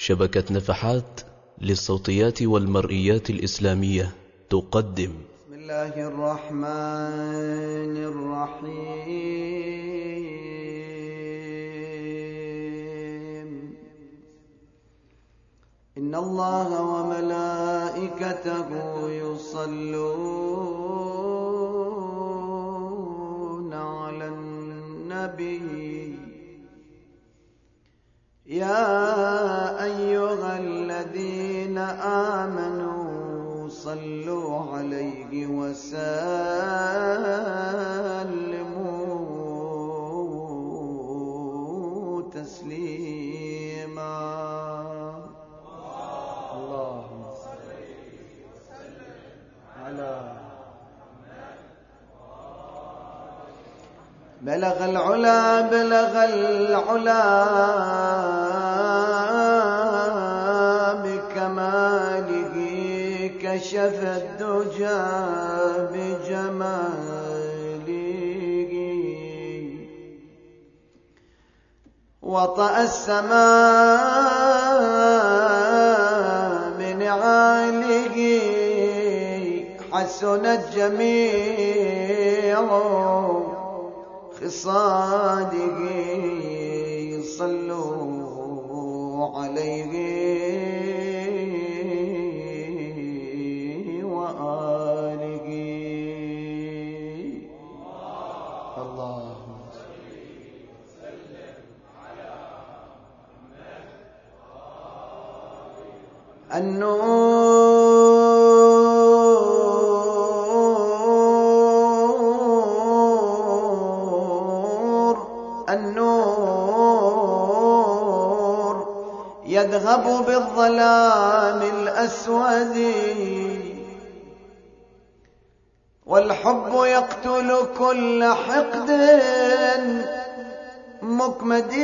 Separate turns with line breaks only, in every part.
شبكة نفحات للصوتيات والمرئيات الإسلامية تقدم.
بسم الله الرحمن الرحيم. إن الله وملائكته يصلون على النبي يا أيها الذين آمنوا صلوا عليه وسلموا تسليما. اللهم صل وسلم على بلغ العلا بكماله كشف الدجى بجماله وطأ السماء بنعاله حسنت جميع خصاله صلوا عليه وآله. اللهم صل وسلم على محمد النور يذهب بالظلام الأسود والحب يقتل كل حقد مكمد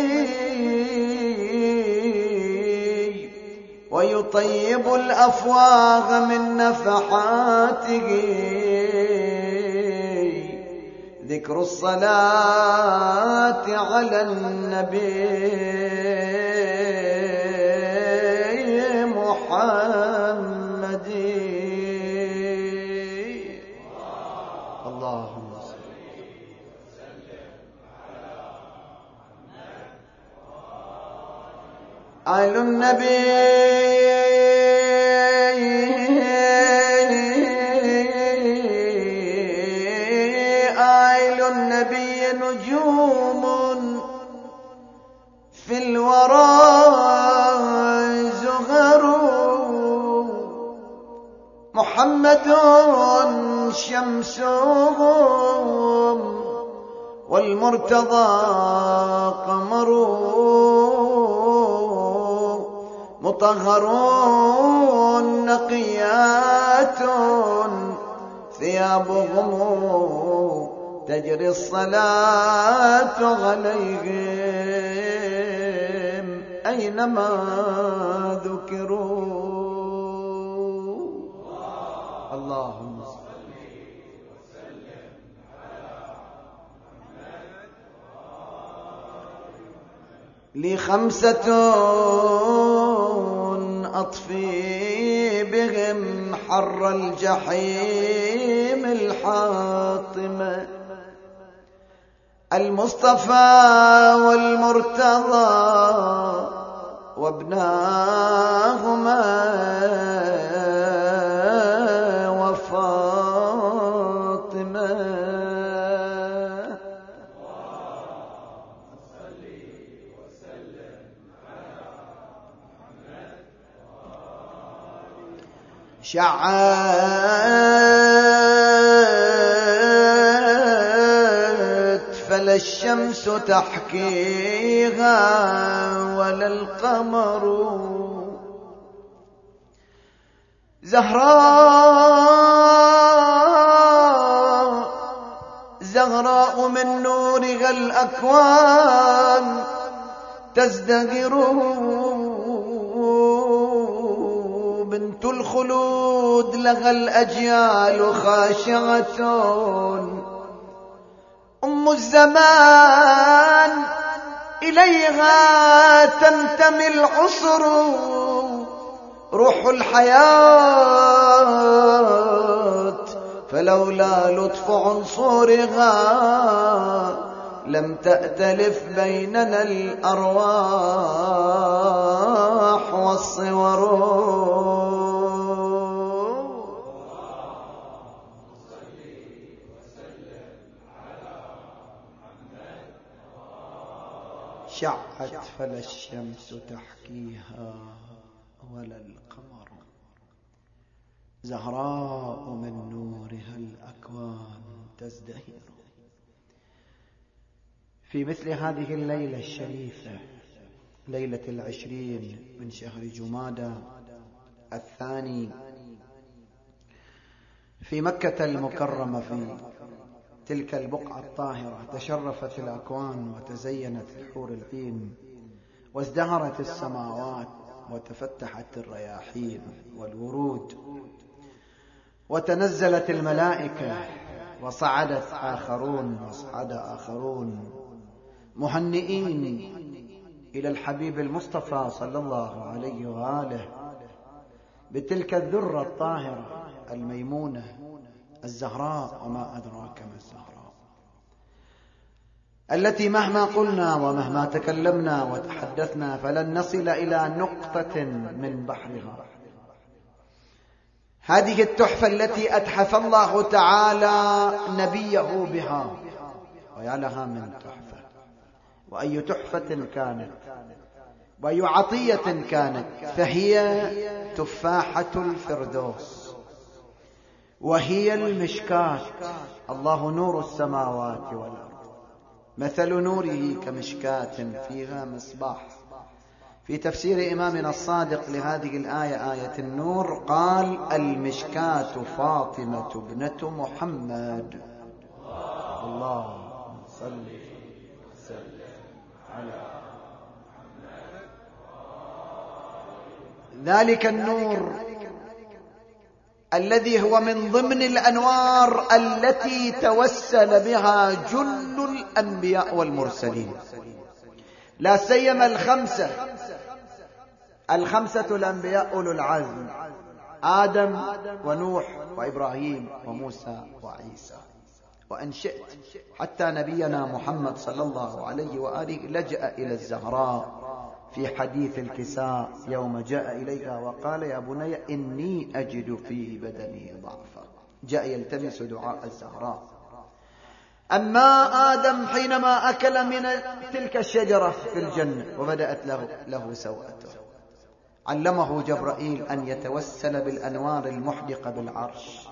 ويطيب الأفواه من نفحاته ذكر الصلاة على النبي محمد. اللهم صل وسلم على آل النبي نجوم في الورى زهر محمد شمسهم والمرتضى قمر مطهرون نقيات ثيابهم تجري الصلاة عليهم أينما ذكروا. اللهم صل وسلم على محمد. لي خمسة أطفي بهم حر الجحيم الحاطمة المصطفى والمرتضى وابناهما وفاطمة. صل وسلم على محمد. فلا الشمس تحكيها ولا القمر زهراء من نورها الأكوان تزدهر بنت الخلود لها الأجيال خاشعة أم الزمان إليها تنتمي العصر روح الحياة، فلولا لطف عنصرها لم تأتلف بيننا الأرواح والصور. شعت فلا الشمس تحكيها ولا القمر، زهراء من نورها الأكوان تزدهر. في مثل هذه الليلة الشريفة، ليلة 20 من شهر جمادى الثاني، في مكة المكرمة، في تلك البقعة الطاهرة، تشرفت الأكوان وتزينت الحور العين وازدهرت السماوات وتفتحت الرياحين والورود وتنزلت الملائكة وصعدت آخرون وصعد آخرون مهنئين إلى الحبيب المصطفى صلى الله عليه وآله بتلك الذرة الطاهرة الميمونة الزهراء، وما أدراك ما الزهراء، التي مهما قلنا ومهما تكلمنا وتحدثنا فلن نصل إلى نقطة من بحرها. هذه التحفة التي أتحف الله تعالى نبيه بها، ويا لها من تحفة، وأي تحفة كانت وأي عطية كانت، فهي تفاحة الفردوس، وهي المشكاة. الله نور السماوات والأرض، مثل نوره كمشكاة فيها مصباح. في تفسير إمامنا الصادق لهذه الآية، آية النور، قال: المشكاة فاطمة ابنة محمد. اللهم صل وسلم على محمد. ذلك النور الذي هو من ضمن الأنوار التي توسل بها جل الأنبياء والمرسلين، لا سيما الخمسة الأنبياء أولو العزم: آدم ونوح وإبراهيم وموسى وعيسى. وأن شئت حتى نبينا محمد صلى الله عليه وآله لجأ إلى الزهراء في حديث الكساء يوم جاء إليها وقال: يا بني إني أجد في بدني ضعفا. جاء يلتمس دعاء الزهراء. أما آدم حينما أكل من تلك الشجرة في الجنة وبدأت له سوءته، علمه جبرائيل أن يتوسل بالأنوار المحدقة بالعرش،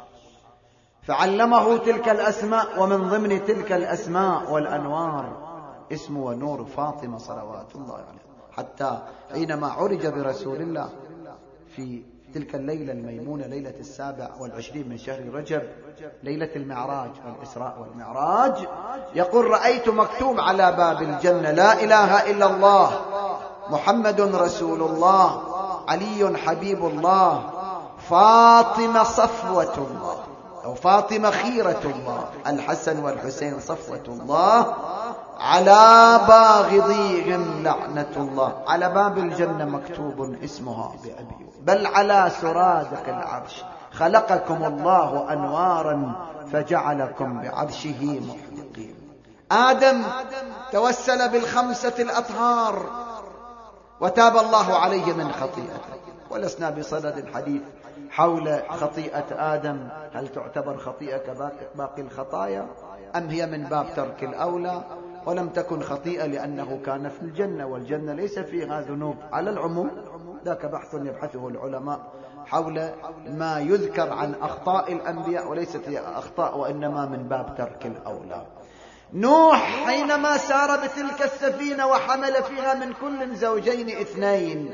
فعلمه تلك الأسماء، ومن ضمن تلك الأسماء والأنوار اسم ونور فاطمة صلوات الله عليه. حتى حينما عرج برسول الله في تلك الليلة الميمونة، ليلة 27 من شهر رجب، ليلة المعراج والإسراء والمعراج، يقول: رأيت مكتوب على باب الجنة: لا إله إلا الله، محمد رسول الله، علي حبيب الله، فاطمة صفوة الله، أو فاطمة خيرة الله، الحسن والحسين صفوة الله، على باغضيهم لعنة الله. على باب الجنة مكتوب اسمها بأبي، بل على سرادق العرش: خلقكم الله أنوارا فجعلكم بعرشه محدقين. آدم توسل بالخمسة الأطهار وتاب الله عليه من خطيئته. ولسنا بصدد الحديث حول خطيئة آدم، هل تعتبر خطيئة كباقي الخطايا أم هي من باب ترك الأولى؟ ولم تكن خطيئة لأنه كان في الجنة، والجنة ليس فيها ذنوب. على العموم ذاك بحث يبحثه العلماء حول ما يذكر عن أخطاء الأنبياء، وليست هي أخطاء وإنما من باب ترك الأولى. نوح حينما سار بتلك السفينة وحمل فيها من كل زوجين 2،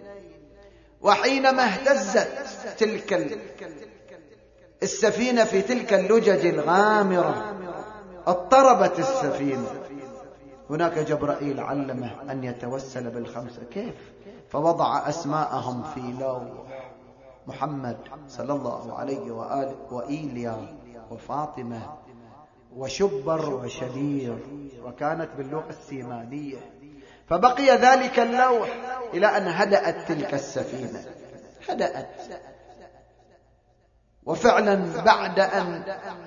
وحينما اهتزت تلك السفينة في تلك اللجج الغامرة اضطربت السفينة، هناك جبرائيل علمه أن يتوسل بالخمسة. كيف؟ فوضع أسماءهم في لوح: محمد صلى الله عليه وآله، وإيليا، وفاطمة، وشبر، وشبير. وكانت باللغة السيمانية. فبقي ذلك اللوح إلى أن هدأت تلك السفينة، هدأت. وفعلا بعد أن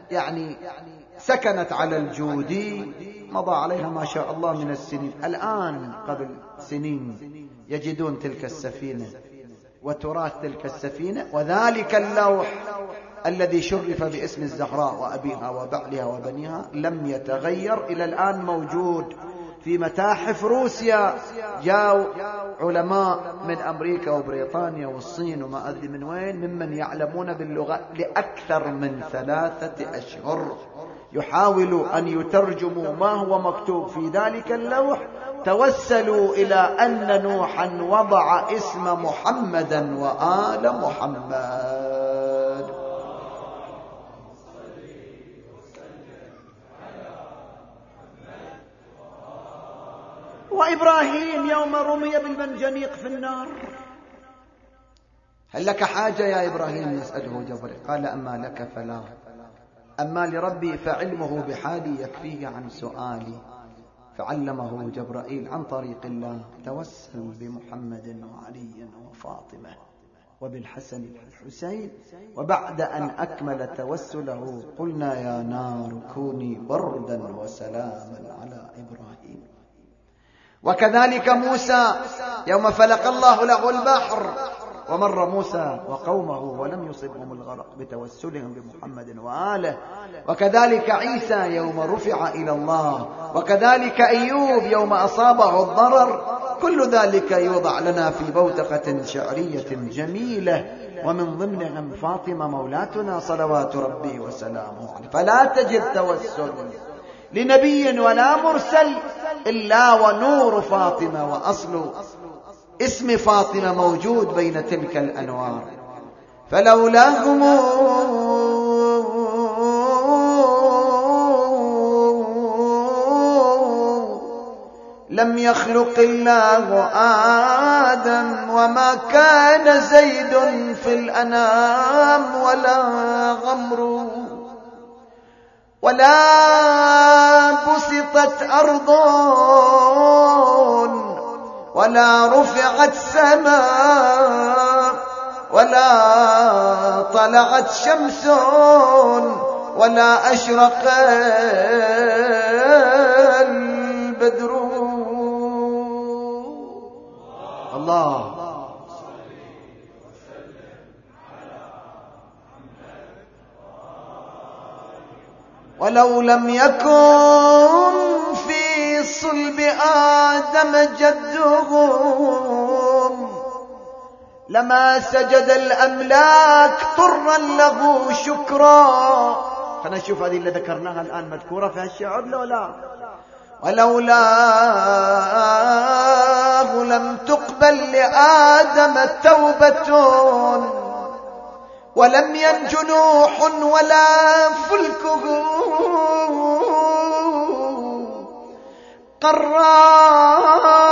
سكنت على الجودي مضى عليها ما شاء الله من السنين. الآن قبل سنين يجدون تلك السفينة وتراث تلك السفينة، وذلك اللوح الذي شرف باسم الزهراء وأبيها وبعلها وبنيها لم يتغير، إلى الآن موجود في متاحف روسيا. جاءوا علماء من أمريكا وبريطانيا والصين وما أدري من وين ممن يعلمون باللغة لأكثر من 3 أشهر، يحاولوا أن يترجموا ما هو مكتوب في ذلك اللوح. توسلوا إلى أن نوحا وضع اسم محمدا وآل محمد. وإبراهيم يوم رمي بالمنجنيق في النار، هل لك حاجة يا إبراهيم؟ يسأله جبريل، قال أما لك فلا، أما لربي فعلمه بحالي يكفيه عن سؤالي. فعلمه جبرائيل عن طريق الله: توسل بمحمد وعلي وفاطمة وبالحسن والحسين. وبعد أن أكمل توسله قلنا: يا نار كوني بردا وسلاما على إبراهيم. وكذلك موسى يوم فلق الله له البحر ومر موسى وقومه ولم يصبهم الغرق بتوسلهم بمحمد وآله. وكذلك عيسى يوم رفع إلى الله، وكذلك أيوب يوم أصابه الضرر. كل ذلك يوضع لنا في بوتقة شعرية جميلة، ومن ضمنهم فاطمة مولاتنا صلوات ربي وسلامه عليه. فلا تجد توسل لنبي ولا مرسل إلا ونور فاطمة وأصل اسم فاطمة موجود بين تلك الأنوار. فلولاهم لم يخلق الله آدم، وما كان زيد في الأنام ولا غمر، ولا بسطت أرض ولا رفعت سماء ولا طلعت شمس ولا أشرق البدر. الله ولو لم يكن في صلب آدم جدهم لما سجد الأملاك طرا له شكرا. خلينا نشوف هذه اللي ذكرناها الآن مذكورة في هالشعر لو لا. ولولاه لم تقبل لآدم توبة، ولم ينج نوح ولا فلكه قرا،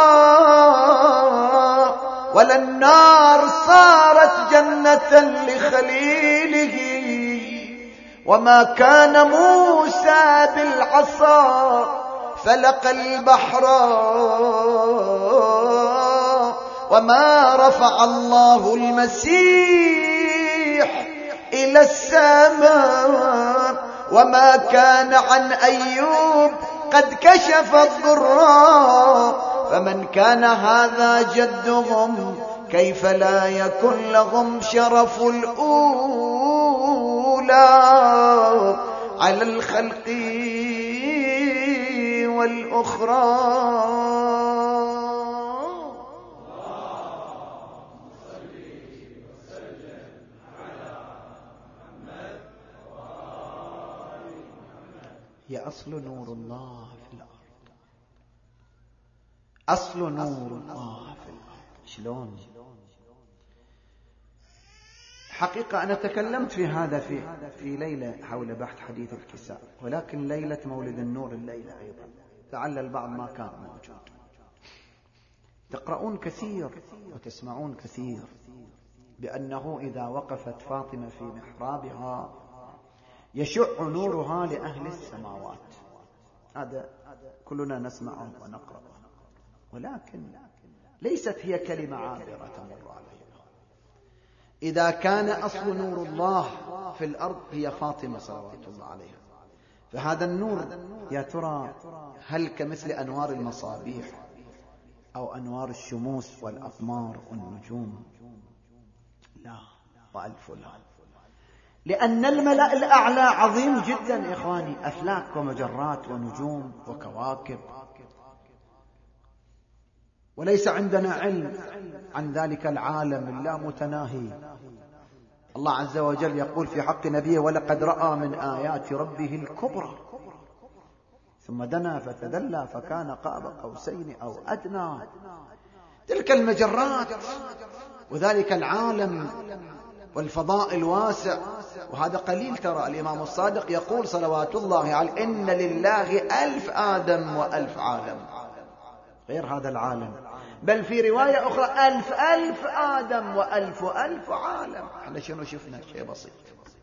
ولا النار صارت جنة لخليله، وما كان موسى بالعصا فلق البحر، وما رفع الله المسيح إلى السماء، وما كان عن أيوب قد كشف الضراء. فمن كان هذا جدهم كيف لا يكن لهم شرف الأولى على الخلق والأخرى. هي أصل نور الله في الأرض، أصل نور الله في الأرض. شلون؟ حقيقة أنا تكلمت في هذا في ليلة حول بحث حديث الكساء، ولكن ليلة مولد النور الليلة أيضا لعل البعض ما كان موجود. تقرؤون كثير وتسمعون كثير بأنه إذا وقفت فاطمة في محرابها يشع نورها لأهل السماوات. هذا كلنا نسمعه ونقرأه. ولكن ليست هي كلمة عابرة تمر عليها. إذا كان أصل نور الله في الأرض هي فاطمة صلوات الله عليها، فهذا النور يا ترى هل كمثل أنوار المصابيح أو أنوار الشموس والأقمار والنجوم؟ لا وألف لا، لأن الملأ الأعلى عظيم جدا إخواني، أفلاك ومجرات ونجوم وكواكب، وليس عندنا علم عن ذلك العالم اللامتناهي. الله عز وجل يقول في حق نبيه: ولقد رأى من آيات ربه الكبرى ثم دنا فتدلى فكان قاب قوسين أو أدنى. تلك المجرات وذلك العالم والفضاء الواسع، وهذا قليل. ترى الإمام الصادق يقول صلوات الله عليه: إن لله 1000 آدم و1000 عالم، غير هذا العالم، بل في رواية أخرى 1000 آدم و1000 عالم. احنا شنو شفنا؟ شيء بسيط.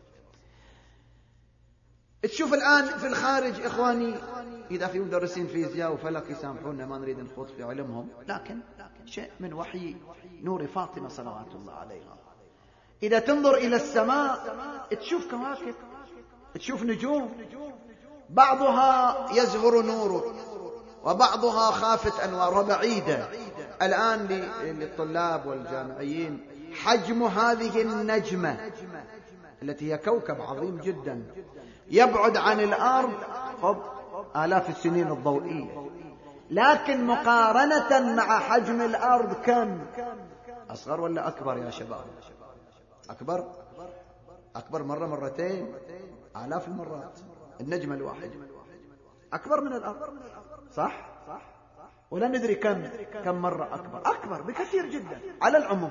تشوف الآن في الخارج إخواني، إذا في مدرسين فيزياء وفلك يسامحونا ما نريد نخوض في علمهم، لكن شيء من وحي نور فاطمة صلوات الله عليها. إذا تنظر إلى السماء تشوف كواكب، تشوف نجوم، بعضها يزهر نوره وبعضها خافت أنوارها بعيدة. الآن للطلاب والجامعيين حجم هذه النجمة التي هي كوكب عظيم جدا يبعد عن الأرض آلاف السنين الضوئية، لكن مقارنة مع حجم الأرض كم؟ أصغر ولا أكبر يا شباب؟ أكبر مرة مرتين، آلاف المرات. النجمة الواحد أكبر من الأرض، صح؟ ولا ندري كم مرة أكبر بكثير جدا. على العموم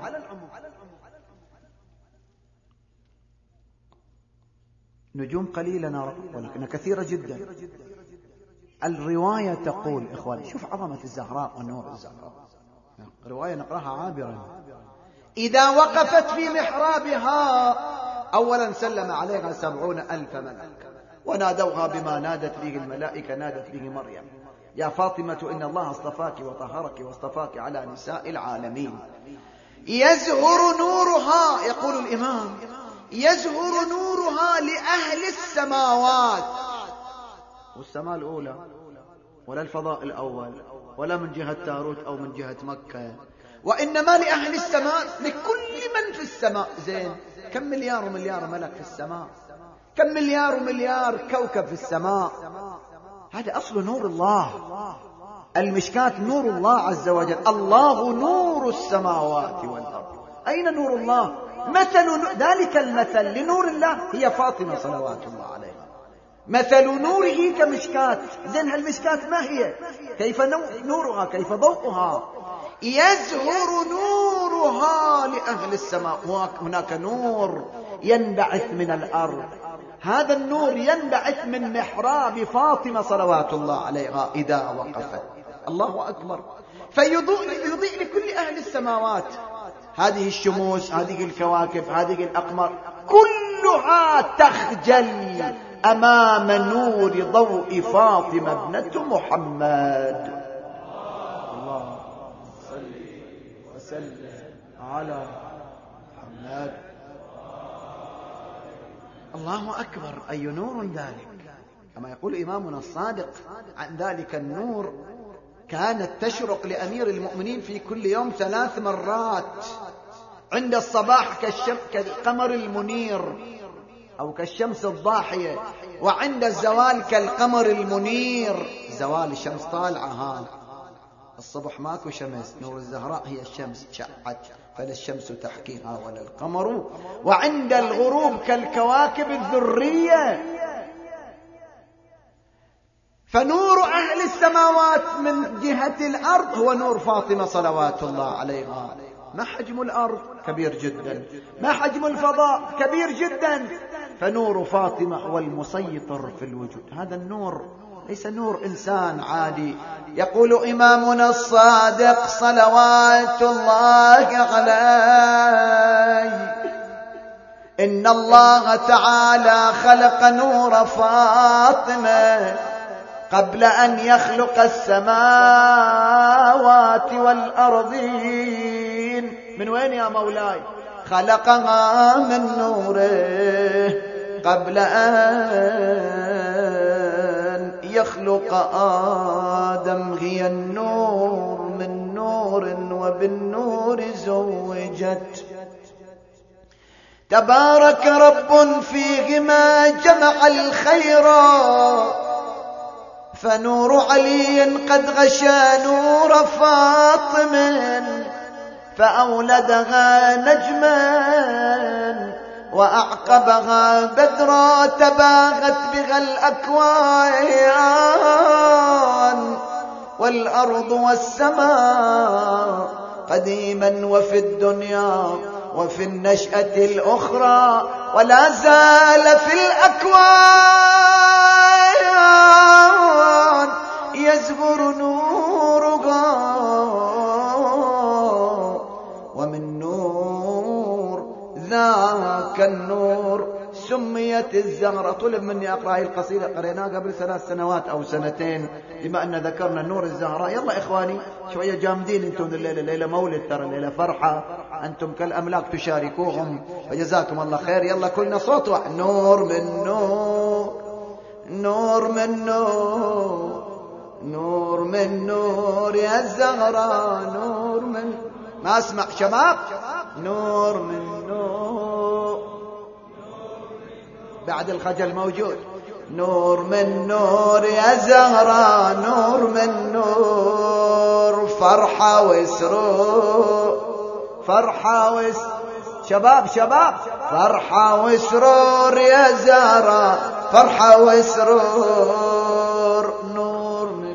نجوم قليلة نرى ولكنها كثيرة جدا. الرواية تقول إخواني، شوف عظمة الزهراء ونور الزهراء، رواية نقراها عابرا: إذا وقفت في محرابها أولا سلم عليها 70,000 ملك ونادوها بما نادت به الملائكة، نادت به مريم: يا فاطمة إن الله اصطفاك وطهرك واصطفاك على نساء العالمين. يزهر نورها، يقول الإمام، يزهر نورها لأهل السماوات، والسماء الأولى ولا الفضاء الأول ولا من جهة تاروت أو من جهة مكة، وإنما لأهل السماء، لكل من في السماء. زين، كم مليار ومليار ملك في السماء؟ كم مليار ومليار كوكب في السماء؟ هذا أصل نور الله. المشكاة نور الله عز وجل. الله نور السماوات والأرض. أين نور الله؟ مثل ذلك المثل لنور الله هي فاطمة صلوات الله عليها، مثل نوره كمشكاة. زين، هالمشكاة ما هي؟ كيف نورها؟ كيف ضوءها؟ يزهر نورها لأهل السماء. هناك نور ينبعث من الأرض، هذا النور ينبعث من محراب فاطمة صلوات الله عليها إذا وقفت. الله أكبر. فيضيء لكل أهل السماوات. هذه الشموس، هذه الكواكب، هذه الأقمار، كلها تخجل أمام نور ضوء فاطمة ابنة محمد. الله صل وسلم على محمد. الله أكبر. أي نور ذلك! كما يقول إمامنا الصادق عن ذلك النور: كانت تشرق لأمير المؤمنين في كل يوم 3 مرات، عند الصباح كالقمر المنير أو كالشمس الضاحية، وعند الزوال كالقمر المنير. زوال الشمس طالعة، الصبح ماكو شمس، نور الزهراء هي الشمس، شعت فلا الشمس تحكيها ولا القمر. وعند الغروب كالكواكب الذرية. فنور أهل السماوات من جهة الأرض هو نور فاطمة صلوات الله عليها. ما حجم الأرض؟ كبير جدا. ما حجم الفضاء؟ كبير جدا. فنور فاطمة هو المسيطر في الوجود. هذا النور ليس نور إنسان عادي. يقول إمامنا الصادق صلوات الله عليه: إن الله تعالى خلق نور فاطمة قبل أن يخلق السماوات والأرضين. من وين يا مولاي؟ خلقها من نوره قبل أن يخلق آدم. هي النور من نور وبالنور زوجت. تبارك رب فيهما جمع الخير، فنور علي قد غشى نور فاطم، فأولدها نجما وأعقبها بدرا، تباغت بها الأكوان والأرض والسماء قديما وفي الدنيا وفي النشأة الأخرى، ولا زال في الأكوان يزهر نورها، ومن نور ذاك النور سميت الزهرة. طلب مني أقرأ هذه القصيدة، قريناها قبل 3 سنوات أو 2 بما أن ذكرنا النور الزهراء. يلا إخواني شوية جامدين أنتم الليلة، الليلة مولد ترى، الليلة فرحة، أنتم كالأملاك تشاركوهم، فجزاكم الله خير. يلا كلنا صوت واحد. نور من نور، نور من نور، نور من نور يا الزهراء، نور من، ما أسمع شباب، نور من نور، بعد الخجل موجود. نور من نور يا زهراء، نور من نور، فرحة وسرور، فرحة شباب شباب، فرحة وسرور يا زهراء، فرحة وسرور. نور من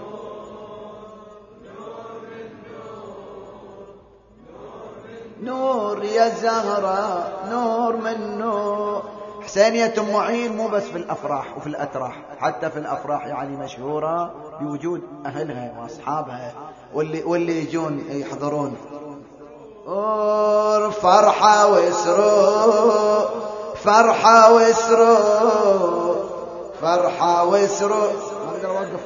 نور يا زهراء، نور من نور. حسينية أم معين مو بس في الأفراح وفي الأتراح، حتى في الأفراح يعني مشهورة بوجود أهلها وأصحابها واللي يجون يحضرون. فرحة وسرور، فرحة وسرور، فرحة وسرور. ما أقدر أوقف.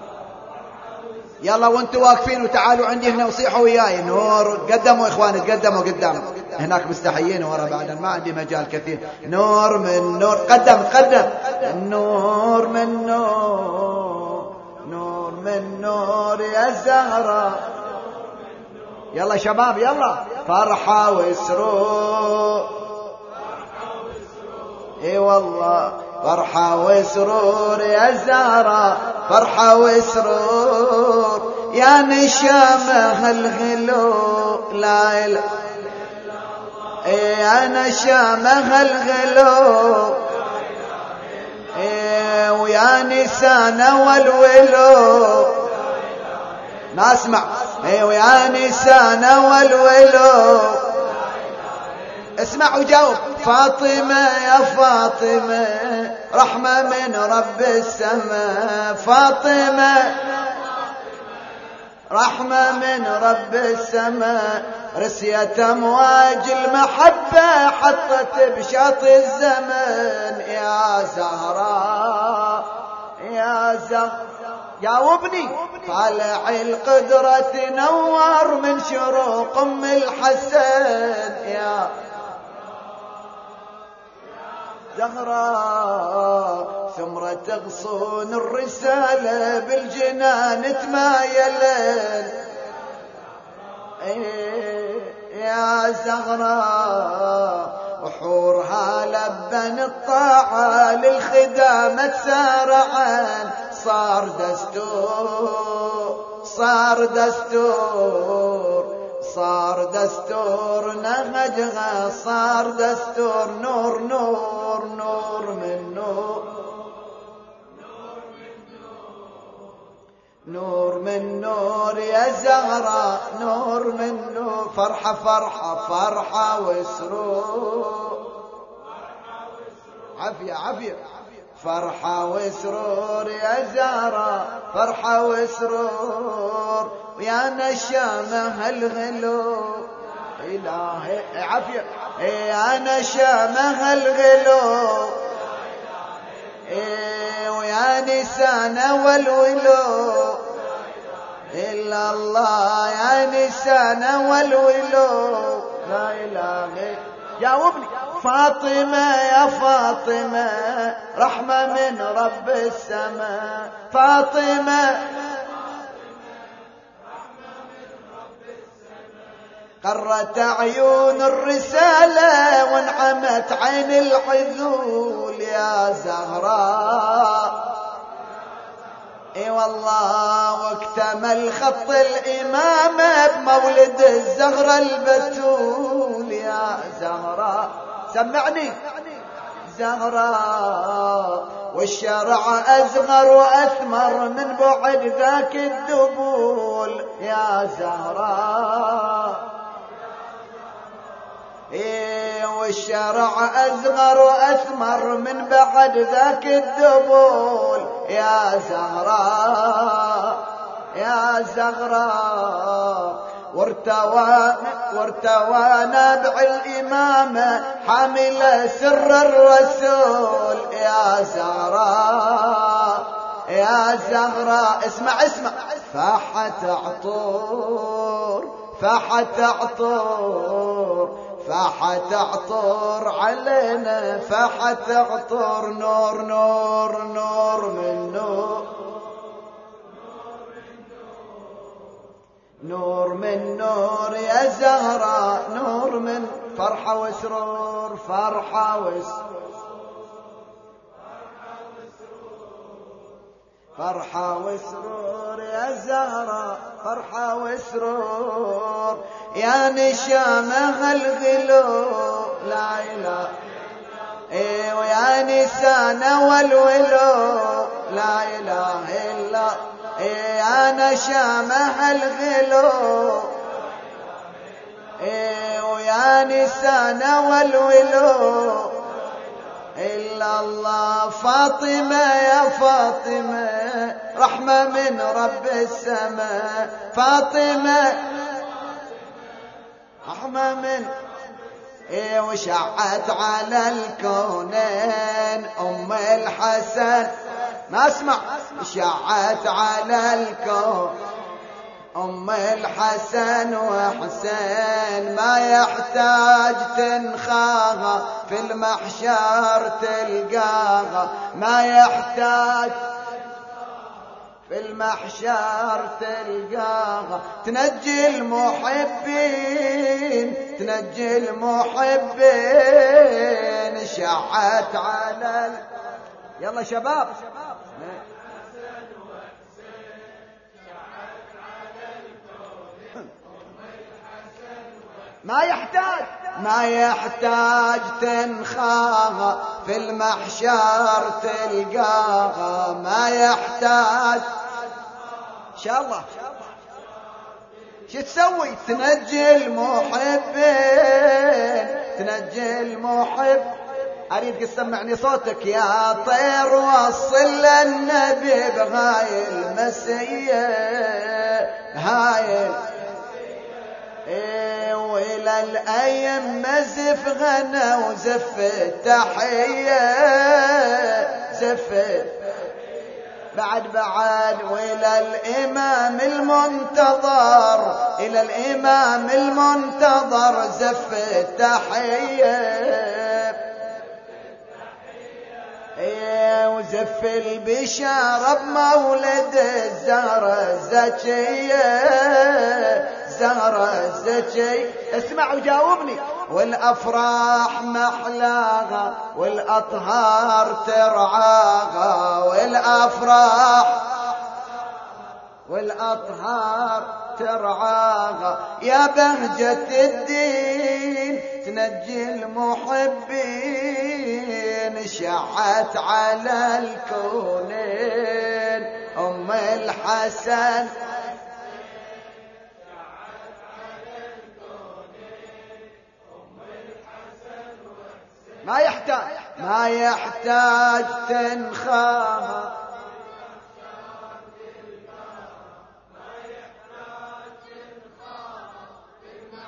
يلا وانتوا واقفين وتعالوا عندي هنا وصيحوا وياي. نور، قدموا إخواني، تقدموا قدام، هناك مستحيين ورا بعد، ما عندي مجال كثير. نور من نور، قدم قدم. نور من نور، نور من نور يا زهراء. يلا شباب يلا. فرحة وسرور، اي والله، فرحة وسرور يا زهراء، فرحة وسرور يا نشامة الغلو، لا إله يا نشامة الغلو، ويا نسانا والولو، ما اسمع، ويا نسانا والولو. اسمع وجاوب. فاطمة يا فاطمة رحمة من رب السماء، فاطمة رحمة من رب السماء، رسية أمواج المحبة حطت بشط الزمن. يا زهراء يا زهراء جاوبني. طالع القدرة تنور من شروق أم الحسن، يا زهراء ثمرة تغصون الرسالة بالجنان تمايلن. يا زهراء وحورها لبن الطاعة للخدامة تسارعن. صار دستور، صار دستور، صار دستور نهجها، صار دستور. نور نور نور من نور، نور من نور يا زهراء، نور من نور. فرحة فرحة فرحة وسرور، عافية عافية. فرحة وسرور يا زهراء، فرحة وسرور ويا نشامة الغلو. إلهي عافية. يا نشامة الغلو، ويا نسانا والولو إلا الله، يا نسانا والولو لا إله. جاوبني. فاطمة يا فاطمة رحمة من رب السماء، فاطمة قرت عيون الرسالة وانعمت عين العذول يا زهراء. اي والله واكتمل خط الإمامة بمولد الزهرة البتول يا زهراء. سمعني. زهراء والشرع أزغر وأثمر من بعد ذاك الدبول يا زهراء. والشرع أزغر وأثمر من بعد ذاك الدبول يا زهراء يا زهراء. وارتوى نابع الإمامة حامل سر الرسول يا زهراء يا زهراء. اسمع اسمع. فاحت عطور فاحت عطور فاحت عطور علينا، فاحت عطور نور نور نور من نور، نور من نور يا زهراء، نور من فرحة وسرور، فرحة وسرور، فرحة وسرور يا زهراء، فرحة وسرور يا نشامة الغلو لا إله. ويا نسانا والولو لا إله إلا يا نشامة الغلو. ويا نسانا والولو إلا الله. فاطمة يا فاطمة رحمة من رب السماء، فاطمة رحمة من وشعت على الكونين أم الحسن. ما اسمع. شعت على الكون أم الحسن وحسين، ما يحتاج تنخاها في المحشر تلقاها، ما يحتاج في المحشر تلقاها. تنجي المحبين تنجي المحبين. شعت على يلا شباب. ما يحتاج تنخاها في المحشر تلقاها، ما يحتاج. ان شاء الله شو تسوي؟ تنجي المحبين تنجي المحب. اريدك تسمعني صوتك يا طير وصل للنبي بهاي المسيه هاي. وإلى الأيم زف غنى وزف التحية زف بعد وإلى الإمام المنتظر إلى الإمام المنتظر زف التحية. وزف البشارة بمولد الزهرة الزكية زهرة الزكي. اسمع وجاوبني. والأفراح محلاها والأطهار ترعاها، والأطهار ترعاها يا بهجة الدين تنجي المحبين. شعت على الكونين أم الحسن. ما يحتاج تنخاها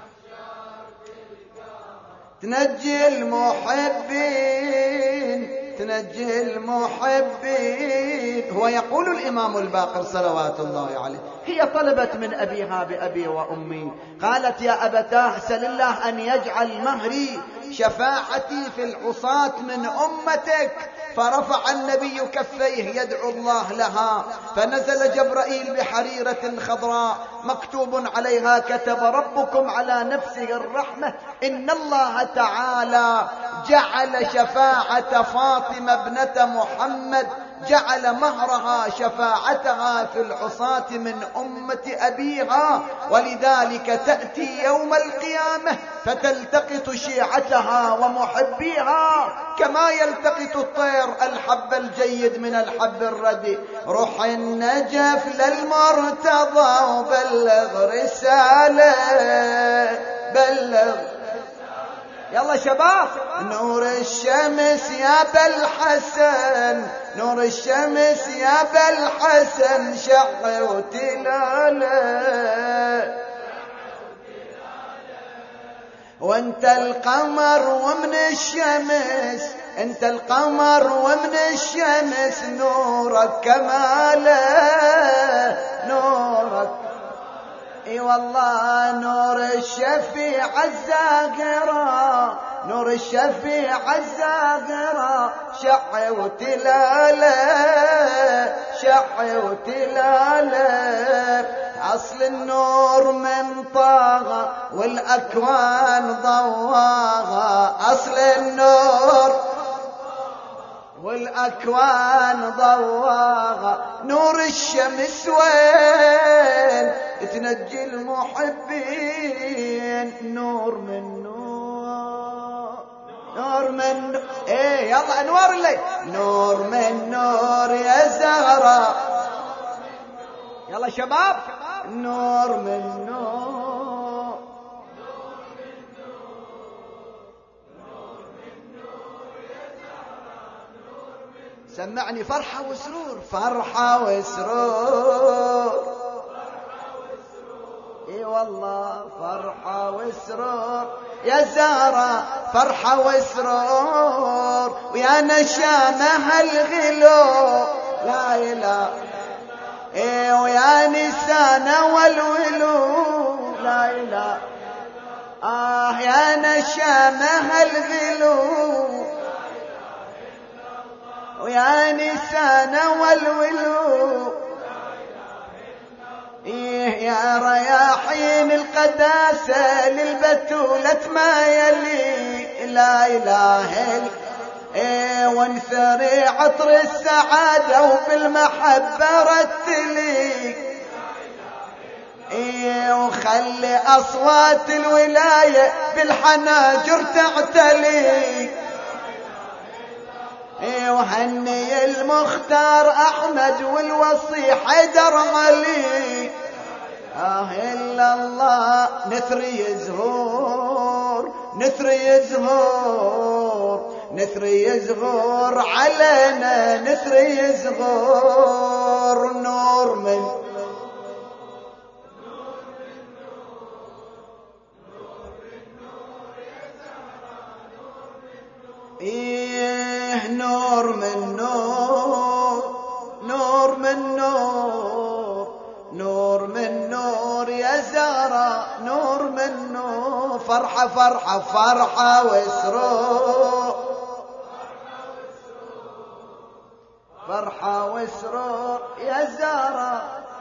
تنجي المحبين تنجي المحبين. هو يقول الإمام الباقر صلوات الله عليه، هي طلبت من أبيها بأبي وأمي، قالت يا أبتاه سل الله أن يجعل مهري شفاعتي في العصاة من أمتك. فرفع النبي كفيه يدعو الله لها، فنزل جبرائيل بحريرة خضراء مكتوب عليها كتب ربكم على نفسه الرحمة إن الله تعالى جعل شفاعة فاطمة ابنة محمد، جعل مهرها شفاعتها في العصاة من أمة أبيها، ولذلك تأتي يوم القيامة فتلتقط شيعتها ومحبيها كما يلتقط الطير الحب الجيد من الحب الردي. روح النجف للمرتضى وبلغ رسالة، بلغ يلا شباب. نور الشمس يا بالحسن، نور الشمس يا بالحسن شع وتلاله، وانت القمر ومن الشمس، انت القمر ومن الشمس نورك كماله، نورك اي والله نور الشفيع الزاهرة، نور الشفيع الزاهرة شع وتلاله، شع وتلاله. أصل النور من طاغة والأكوان ضواغة، أصل النور والأكوان ضواغة. نور الشمس وين تنجي المحبين، نور من نور، نور من نور. ايه يلا انوار الليل، نور من نور يا زهرة، يلا شباب نور من نور، سمعني فرحة وسرور، فرحة وسرور، اي والله فرحة وسرور يا زهرة، فرحة وسرور ويا نشامة الغلو، لا إله ايه ويا نسانا والولو، لا إله يا نشامة الغلو ويا نسانا والولو، إيه يا رياحين القداسة للبتولة ما يلي، لا إله إلا إيه وانثري عطر السعادة وبالمحبة رتلي، إيه وخلي أصوات الولاية بالحناجر تعتلي، إيه وهني المختار أحمد والوصي حيدر علي، إلا الله نثري زهور، نثري زهور، نثري زهور علينا، نثري زهور. نور من إيه نور من نور، نور من نور، نور من نور يا زهرة، نور من نور. فرحة فرحة فرحة وسرور، فرحة وسرور يا زهرة،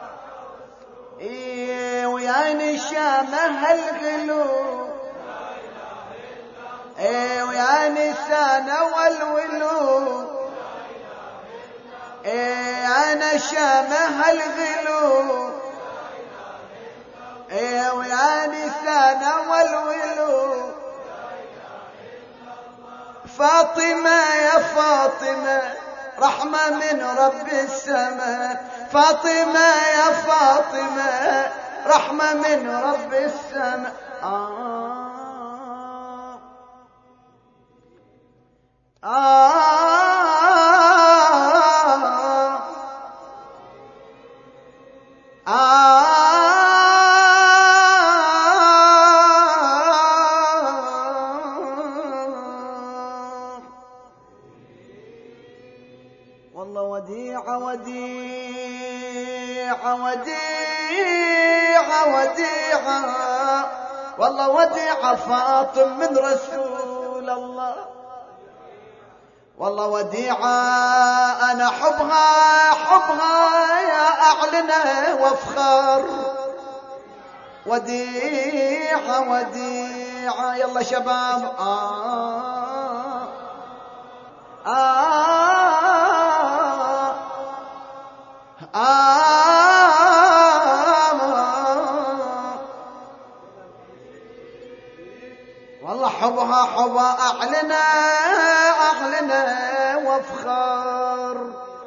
إيه ويا نشامة الغلو، إيه ويا نسانا والولو، إيه أنا شامه الغلو، إيه ويا نسانا والولو. فاطمة يا فاطمة رحمة من رب السماء، فاطمة يا فاطمة رحمة من رب السماء. وديعة وديعة وديعة وديعة والله وديعة فاطم من رسول الله والله وديعة أنا حبها يا أعلنه وافخر وديعة وديعة يلا شباب والله حبها أعلنه وافخر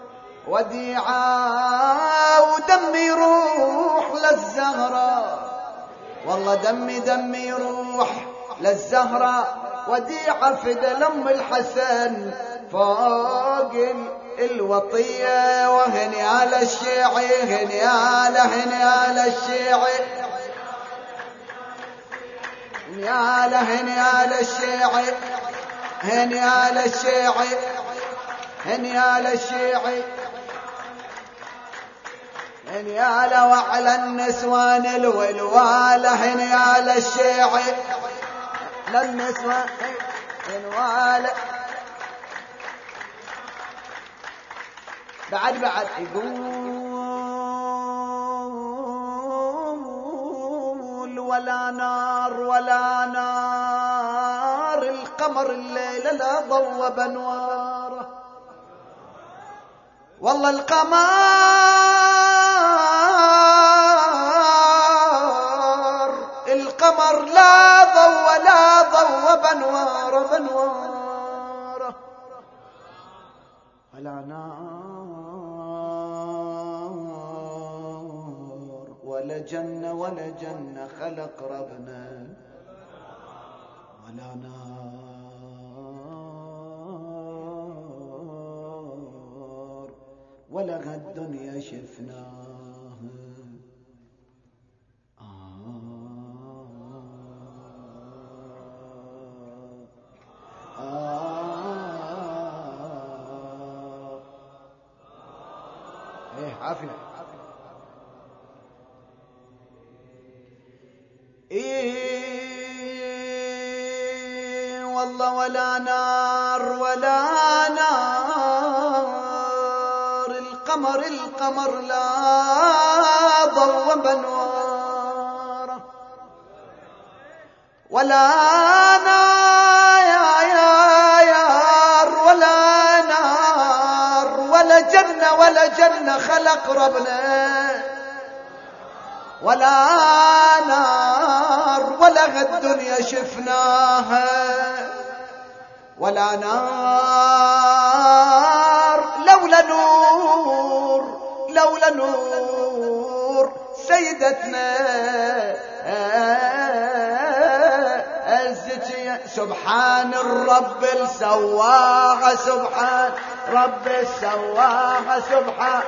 وديعة ودمي يروح للزهرة والله دمي يروح للزهرة وديعة فدى لم الحسن فوق الوطية وهني على الشيعي هني على الشيعي هني على الشيعي هني على الشيعي هني على الشيعي هني على وعلى النسوان الولوالة هني على الشيعي للنسوان الولوالة بعد يقول ولا نار القمر الليلة لا ضوب انواره والله القمر لا ضوب انواره ولا نار ولا جنة خلق ربنا ولا نار ولا الدنيا شفناها عافية والله ولا نار القمر لا ضوب انواره ولا نار ولا جنة خلق ربنا ولا نار ولا الدنيا شفناها ولا نار لولا نور سيدتنا الزكية سبحان الرب السواها سبحان رب السواها سبحان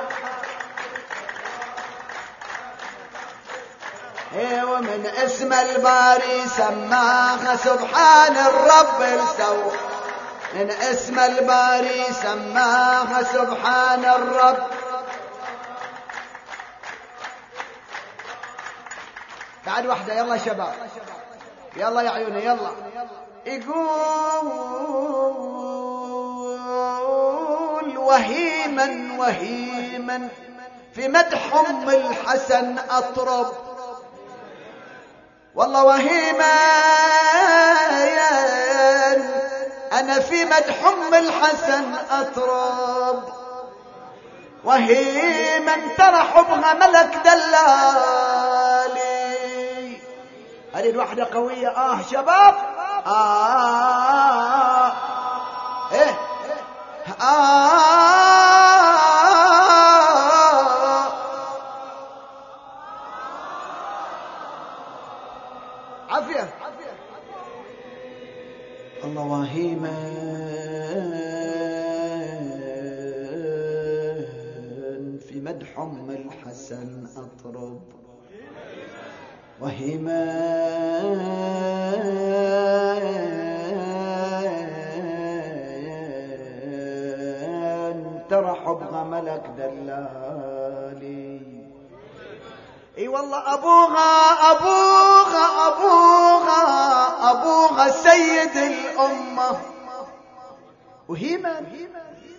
ومن اسم الباري سماها سبحان الرب السواها من اسم الباري سماها سبحان الرب بعد واحدة يلا شباب يلا يا عيوني يلا يقول وهيما في مدح ام الحسن اطرب والله وهيما انا في مدح ام الحسن اطرب وهيما ترى حبها ملك دلالي اريد واحدة قوية شباب ايه عافية الله وهيما في مدح ام الحسن اطرب وهيما ترى حبها ملك دلالي. اي والله ابوها سيد الامه، وهي من؟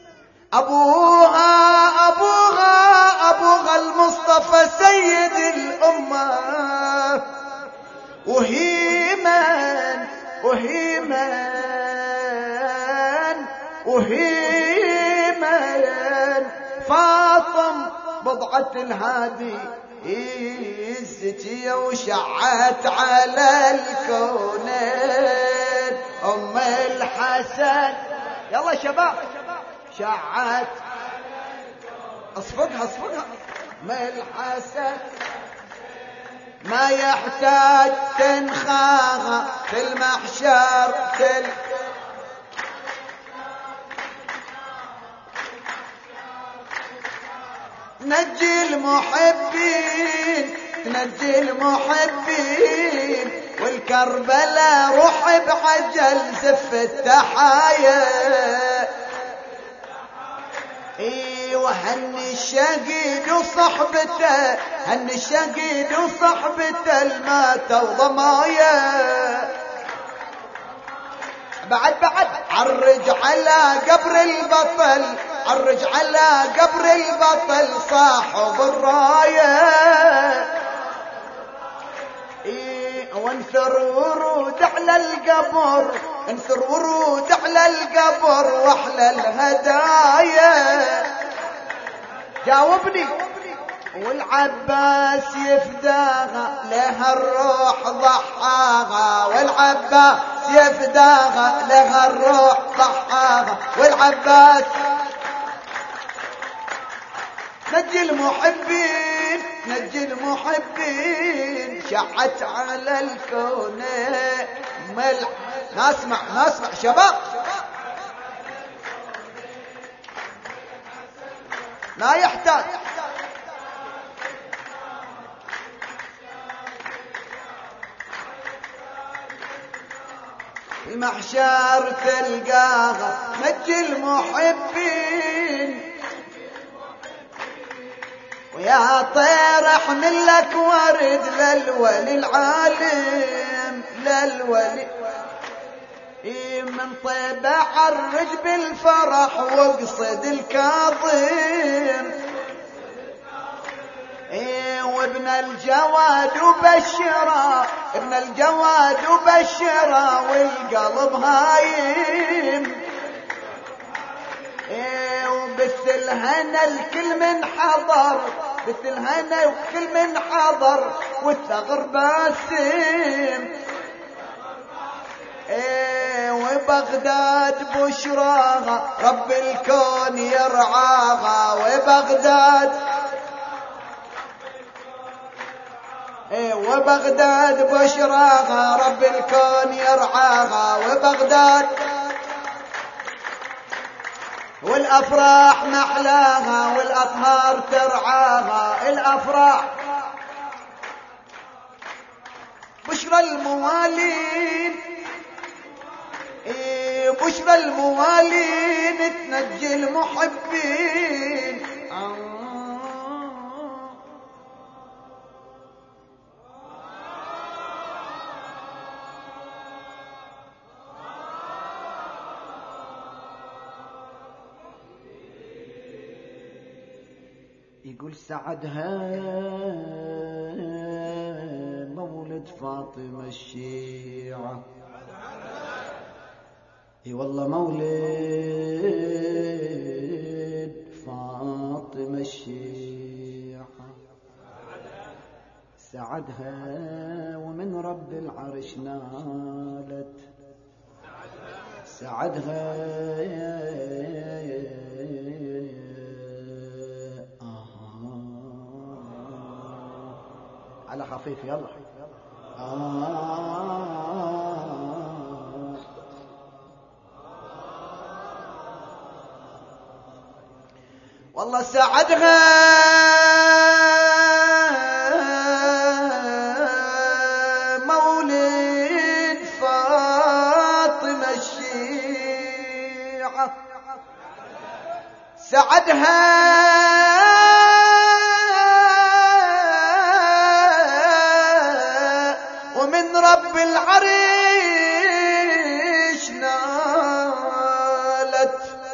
ابوها المصطفى سيد الامه، وهي من فاطم بضعة الهادي الزكية، وشعت على الكونين ام الحسن. يلا شباب، شعت اصفقها ام الحسن، ما يحتاج تنخاها في المحشر تنجي المحبين والكربلاء روح بعجل زف التحايا. وهني الشقيد وصحبته، هني الشقيد وصحبته المات وضمايا. بعد عرج على قبر البطل، عرج على قبر البطل صاحب الرايه. وانثر ورود على القبر، انثر ورود على القبر واحلى الهدايا. جاوبني. والعباس يفداها لها الروح ضحاها، والعباس يفداها لها الروح ضحاها، والعباس نجي المحبين شعت على الكون ملح. نسمع شباب، لا يحتاج. المحشر تلقاها نجي المحبين، ويا طير احمل لك ورد للولي العالم، للولي من طيبة عرج بالفرح واقصد الكاظم. وابن الجواد وبشره، ابن الجواد وبشره والقلب هايم. وبث الهنا الكل من حضر، بث الهنا وكل من حضر والثغر باسم. وبغداد بشراها رب الكون يرعاها، وبغداد وبغداد بشراها رب الكون يرعاها، وبغداد والافراح محلاها والاطهار ترعاها. الافراح بشرى الموالين، بشرى الموالين تنجي المحبين. يقول سعدها مولد فاطمة الشيعة. اي والله مولد فاطمة الشيعة، سعدها ومن رب العرش نالت، سعدها على خفيف يلا. والله سعدها مولد فاطمة الشيعة، سعدها ومن رب العرش نالت.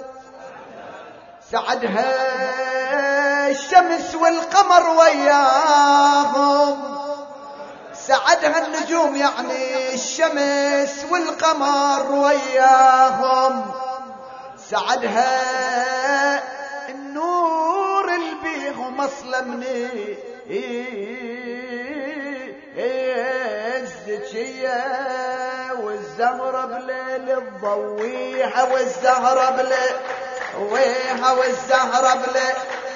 سعدها الشمس والقمر وياهم، سعدها النجوم يعني الشمس والقمر وياهم، سعدها النور اللي بيهم اصلا الزكية والزهرة بليل الضويها والزهرة بليل ويها والزهرة بليل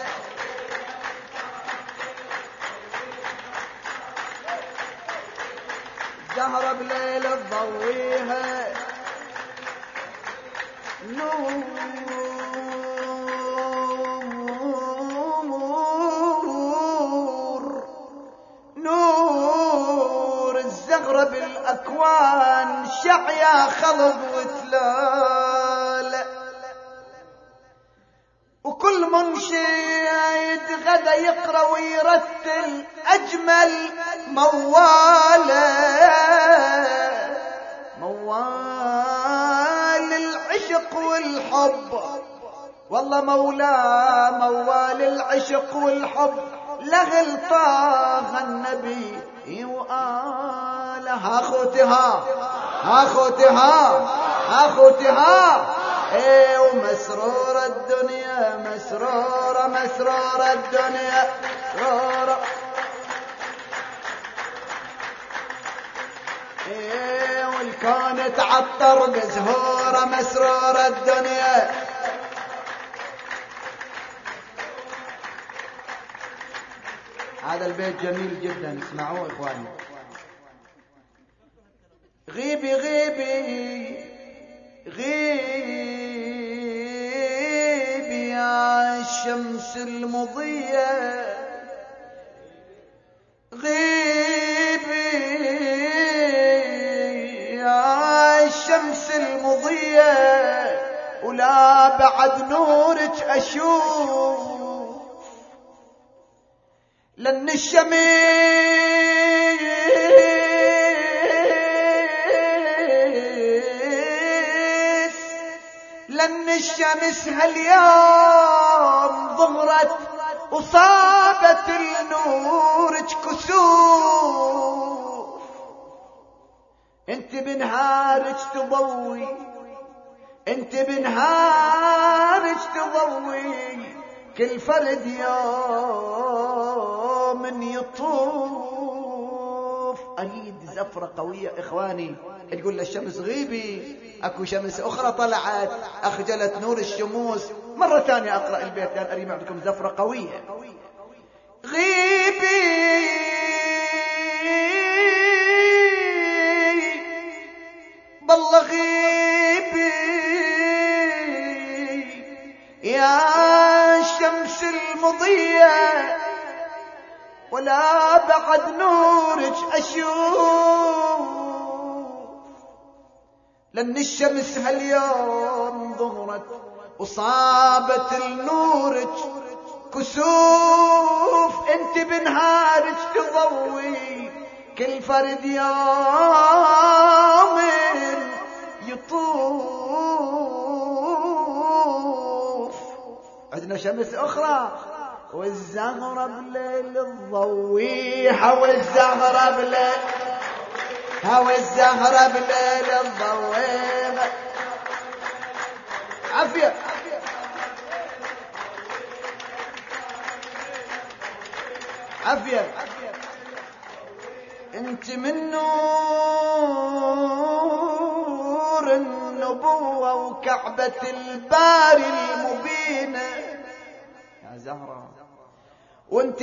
الزهرة بليل الضويها نور نور الزهرة بالأكوان شعيا خلق وتلال، وكل منشد غدا يقرأ ويرتل أجمل موال العشق والحب، والله موال العشق والحب لغل طه النبي وآلها أخوتها ومسرور الدنيا مسرور الدنيا والكون تعطر بزهورة مسرور الدنيا. هذا البيت جميل جدا، اسمعوه اخواني. غيبي يا الشمس المضية، غيبي يا الشمس المضية، ولا بعد نورك أشوف، لأن الشمس هاليوم ظهرت وصابت النورك كسوف، انت بنهارك تضوي، انت بنهارك تضوي، كل فرد يوم يطوف. اريد زفرة قوية اخواني تقول للشمس غيبي، اكو شمس اخرى طلعت اخجلت نور الشموس. مرة ثانية اقرأ البيت لان اريد معكم زفرة قوية. غيبي بالله غيبي يا الشمس المضية، ولا بعد نورك أشوف، لأن الشمس هاليوم ظهرت وصابت النورك كسوف، انت بنهارك تضوي، كل فرد يوم يطوف. عندنا شمس أخرى والزهرة بليل الضويها والزهرة بليل والزهرة بليل الضويها. عافية عافية. انت من نور النبوة وكعبة الباري المبينة يا زهرة، وانت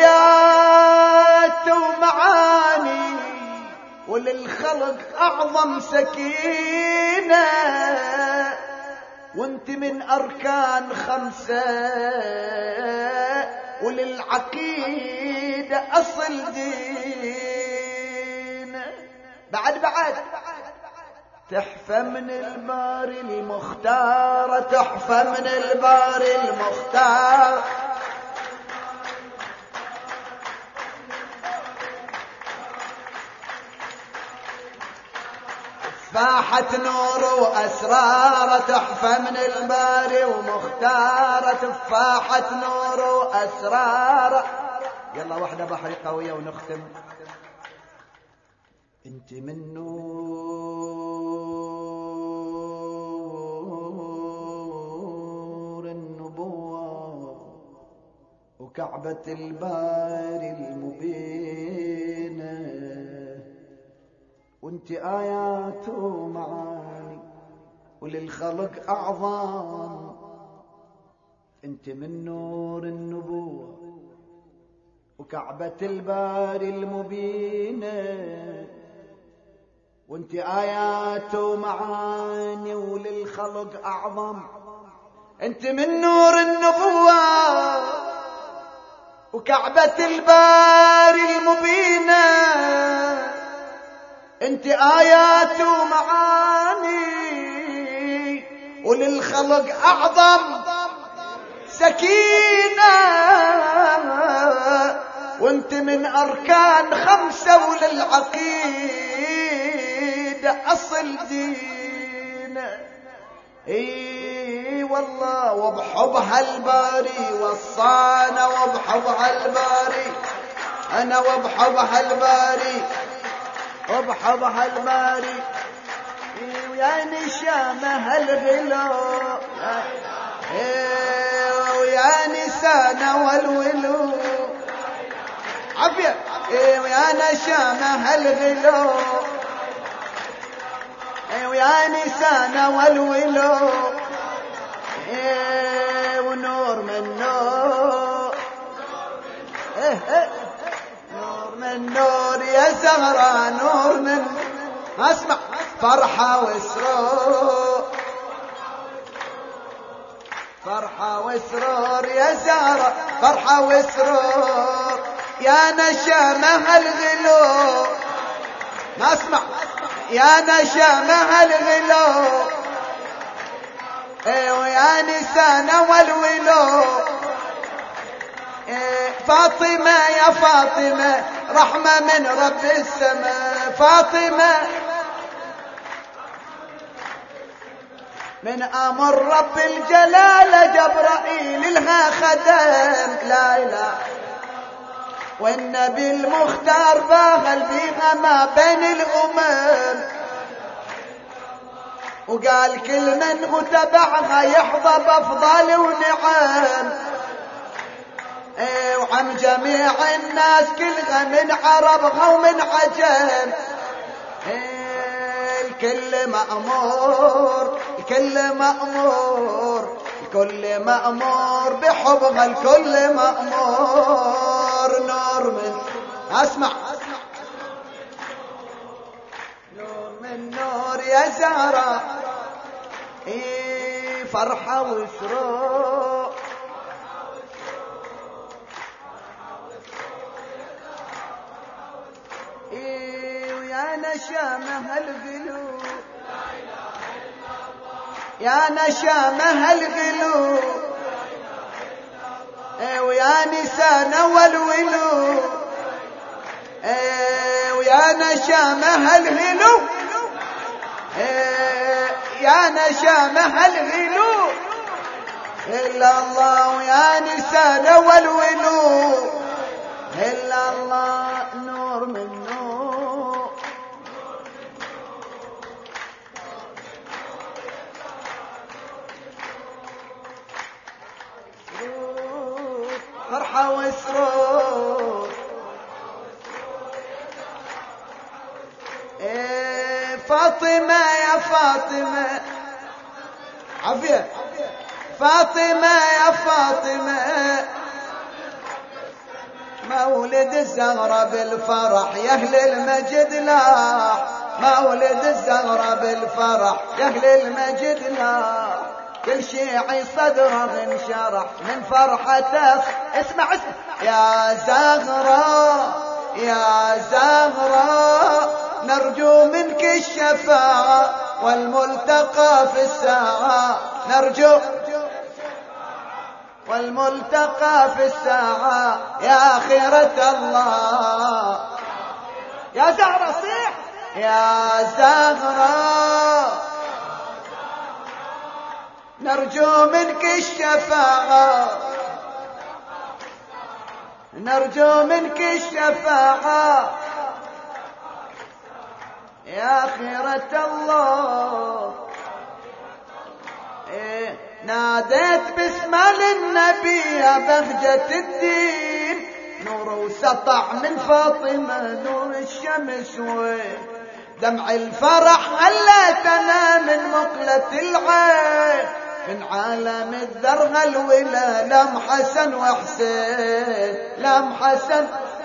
آيات ومعاني وللخلق أعظم سكينة، وانت من أركان 5 وللعقيدة أصل دين. بعد تحفة من الباري المختار، تحفة من الباري المختار، فاحت نور وأسرار، تحفة من الباري ومختار، تفاحت نور وأسرار. يلا واحدة بحري قوية ونختم. انت من نور النبوة وكعبة الباري المبينة، وانت آيات ومعاني وللخلق أعظم. انت من نور النبوة وكعبة الباري المبينة، وانت آيات ومعاني وللخلق أعظم. انت من نور النبوة وكعبة الباري المبينة، انت آيات ومعاني وللخلق أعظم سكينة، وانت من أركان 5 وللعقيدة أصل دين. اي والله وبحبها الباري وصانا، وبحبها الباري انا، وبحبها الباري، وبحبها الباري. ويا نشامة الغلو، ويا نسانا والولو عافية، ويا نشامة الغلو، ويا نسانا والولو، ونور من نور، نور من نور يا زهرة، نور من اسمع فرحة وسرور، فرحة وسرور يا زهرة، فرحة وسرور يا نشامة الغلو، ما اسمع يا نشامة الغلو، ويا نسانا والولو. فاطمة يا فاطمة رحمة من رب السماء، فاطمة من أمر رب الجلال جبرائيل لها خدم، لا إله والنبي المختار باهل بيها ما بين الأمم، وقال كل من وتبعها يحظى بأفضال ونعم، وعم جميع الناس كلها من عربها ومن عجم، الكل مأمور، الكل مأمور، الكل مأمور بحبها، الكل مأمور. نور من اسمع، نور من نور يا زهرة، فرحة وسرور، ويا نشامة الغلو، يا نشامة الغلو، ويا نسانا والولو، ويا نشامة الغلو، يا نشامة الغلو، إلا الله ويا نسانا والولو، إلا الله. نور من نور، فرحة وسرور، فاطمة يا فاطمة عافية، فاطمة يا فاطمة مولد الزهرة بالفرح يا أهل المجد لاح، مولد الزهرة بالفرح يا أهل المجد لاح، كل شيعي صدره انشرح من فرحته. اسمع اسمع يا زهرة، يا زهرة نرجو منك الشفاعة والملتقى في الساعة نرجو والملتقى في الساعة يا خيرة الله. يا زهرة صيح يا زهرة نرجو منك الشفاعة نرجو منك الشفاعة يا خيرة الله. ناديت باسم النبي يا بهجة الدين نور وسطع من فاطمة نور الشمس دمع الفرح خلتنا من مقلة العين من عالم الذر الولا لم حسن وحسين لم حسن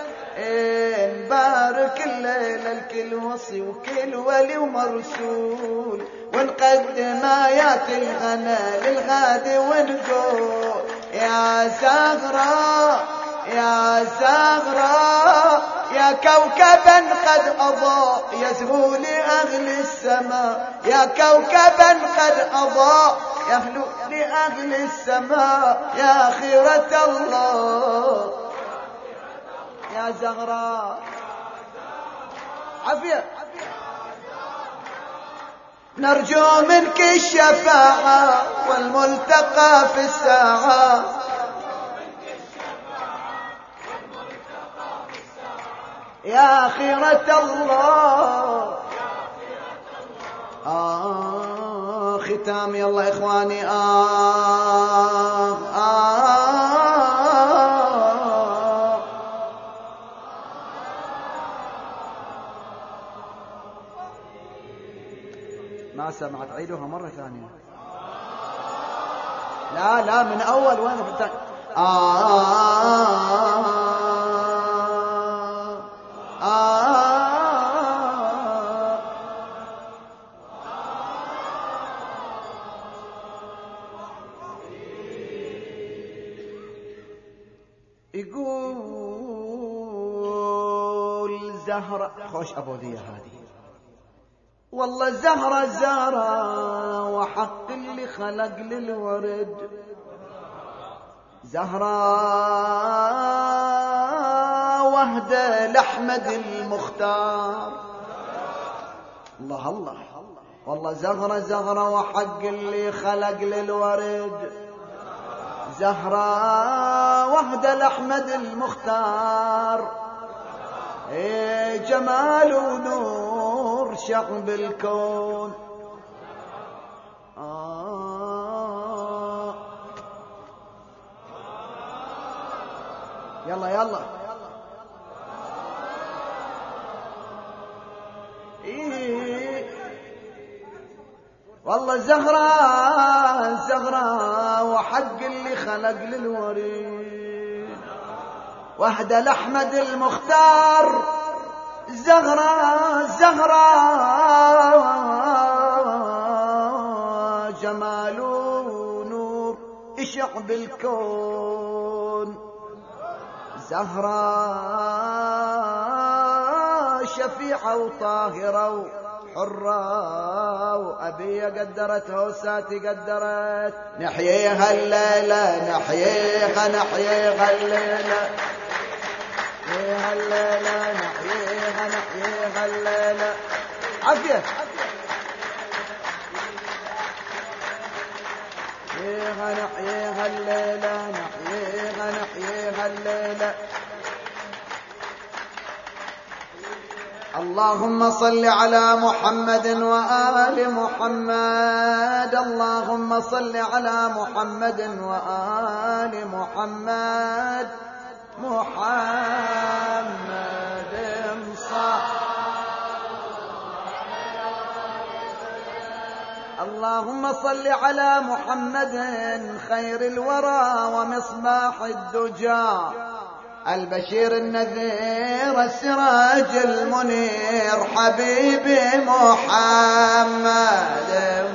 بارك الليلة الكل وصي وكل ولي ومرسول ونقدم آيات الغنى للغادي ونقول يا زهرة يا زهرة يا كوكبا قد أضاء يزهو لأهل السماء يا كوكبا قد أضاء يهلو لأهل السماء يا خيرة الله. يا زهراء عافية نرجو منك الشفاعة والملتقى في الساعة يا خيرة الله. ختام يلا إخواني ما سمعت عيدوها مرة ثانية. لا من أول وين بتاع يقول زهرة خوش أبودية هذه والله زهرة زهرة وحق اللي خلق للورد زهرة وهدة لأحمد المختار الله الله والله زهرة زهرة وحق اللي خلق للورد زهرة وهدة لأحمد المختار جمال ونور شق بالكون يلا يلا والله زهرة زهرة وحق اللي خلق للوريد وحدة لأحمد المختار زهرة زهرة جمال ونور اشع بالكون زهرة شفيعة وطاهرة حرة وأبية قدرتها وساتي قدرت نحييها الليلة نحييها نحييها الليلة نحييها الليلة نحييها نحييها الليلة عافية نحييها نحييها الليلة نحييها نحييها الليلة. اللهم صل على محمد وآل محمد اللهم صل على محمد وآل محمد محمد اللهم صل على محمد خير الورى ومصباح الدجى البشير النذير السراج المنير حبيبي محمد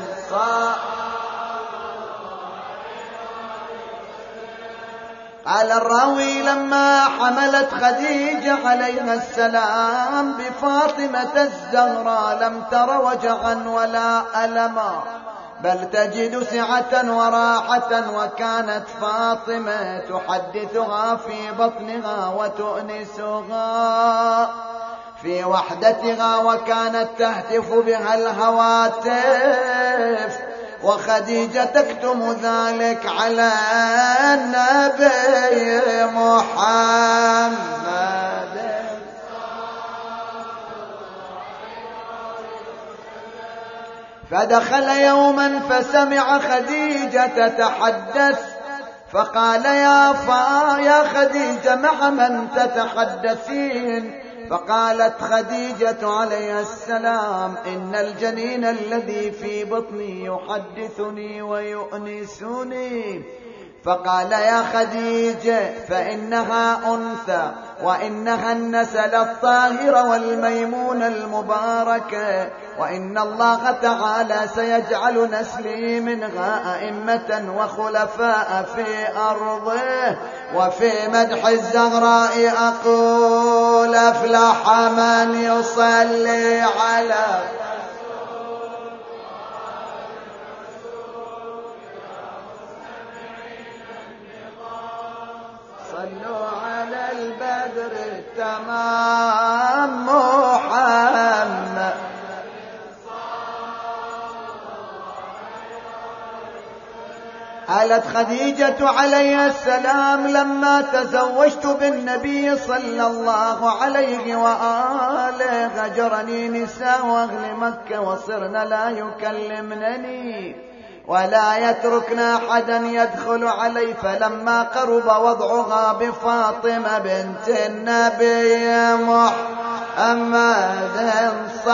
قال الراوي لما حملت خديجة عليها السلام بفاطمة الزهراء لم تر وجعا ولا ألما، بل تجد سعة وراحة، وكانت فاطمة تحدثها في بطنها وتؤنسها في وحدتها، وكانت تهتف بها الهواتف، وخديجة تكتم ذلك على النبي محمد. فدخل يوما فسمع خديجة تتحدث، فقال يا خديجة مع من تتحدثين؟ فقالت خديجة عليها السلام إن الجنين الذي في بطني يحدثني ويؤنسني. فقال يا خديجة فإنها أنثى، وإنها النسل الطاهر والميمون المباركة، وإن الله تعالى سيجعل نسلي منها أئمة وخلفاء في أرضه. وفي مدح الزهراء أقول أفلح من يصلي على صلوا على البدر التمام محمد. قالت خديجة عليه السلام لما تزوجت بالنبي صلى الله عليه وآله هجرني نساء أهل مكة وصرن لا يكلمنني ولا يتركن أحدا يدخل علي، فلما قرب وضعها بفاطمة بنت النبي محمد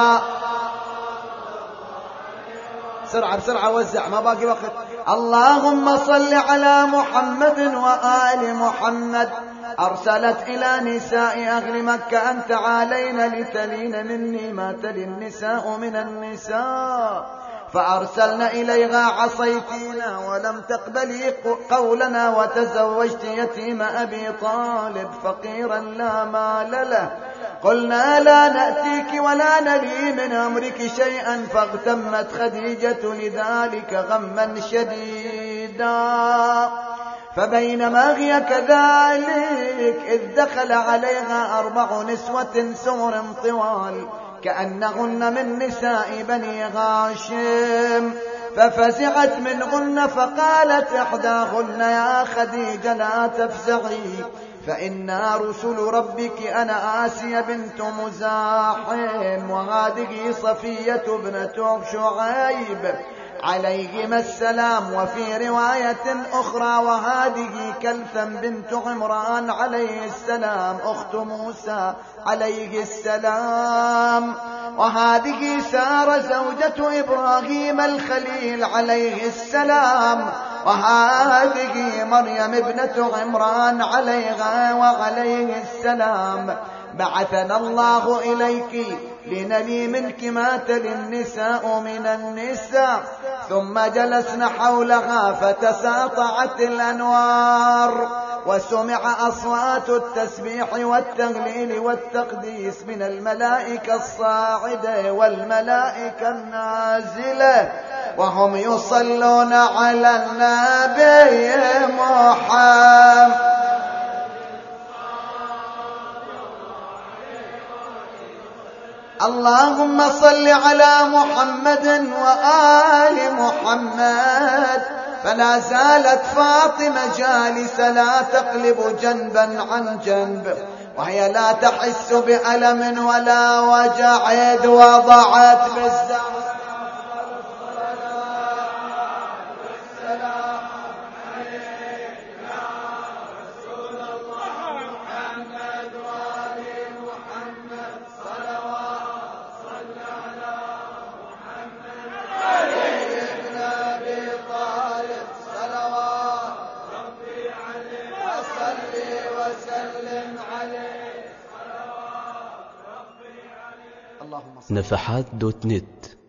بسرعة بسرعة وزع ما باقي وقت. اللهم صل على محمد وآل محمد. أرسلت إلى نساء أهل مكة أن تعالين لتلين مني ما تلي النساء من النساء، فأرسلنا إليها عصيتينا ولم تقبلي قولنا، وتزوجت يتيم أبي طالب فقيرا لا مال له. قلنا لا نأتيك ولا نلي من أمرك شيئا، فاغتمت خديجة لذلك غما شديدا. فبينما هي كذلك إذ دخل عليها 4 نسوة سمر طوال كأنهن من نساء بني هاشم، ففزعت منهن فقالت إحداهن يا خديجة لا تفزعي فإنا رسل ربك، أنا آسيا بنت مزاحم وهذه صفية ابنة شعيب عليهما السلام. وفي رواية أخرى وهذه كلثم بنت عمران عليه السلام أخت موسى عليه السلام. وهذه سارة زوجة إبراهيم الخليل عليه السلام. وهذه مريم ابنة عمران عليها وعليه السلام. بعثنا الله إليك لنلي منك ما تلي النساء من النساء. ثم جلسنا حولها فتساطعت الأنوار، وسمع أصوات التسبيح والتهليل والتقديس من الملائكة الصاعدة والملائكة النازلة، وهم يصلون على النبي محمد. اللهم صل على محمد وآل محمد. فلا زالت فاطمة جالسة لا تقلب جنبا عن جنب، وهي لا تحس بألم ولا وجع، إذ وضعت بالزهر
نفحات.net